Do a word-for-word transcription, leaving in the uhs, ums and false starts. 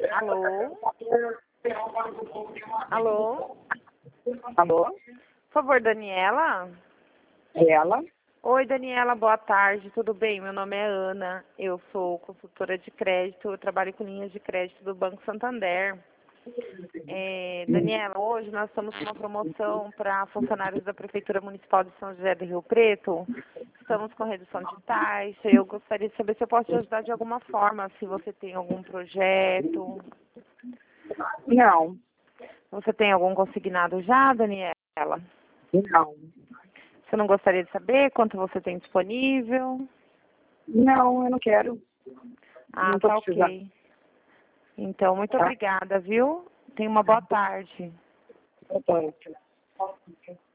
Alô? Alô? Alô? Por favor, Daniela? É ela? Oi, Daniela, boa tarde, tudo bem? Meu nome é Ana, eu sou consultora de crédito, eu trabalho com linhas de crédito do Banco Santander. É, Daniela, hoje nós estamos com uma promoção para funcionários da Prefeitura Municipal de São José do Rio Preto. Estamos com redução de taxa. Eu gostaria de saber se eu posso te ajudar de alguma forma, se você tem algum projeto. Não, Você tem algum consignado já, Daniela? não. Você não gostaria de saber quanto você tem disponível? Não, eu não quero. Ah, Não tô tá precisando. ok. Então, muito Tá? obrigada, viu? Tenha uma boa tarde. Tá bom.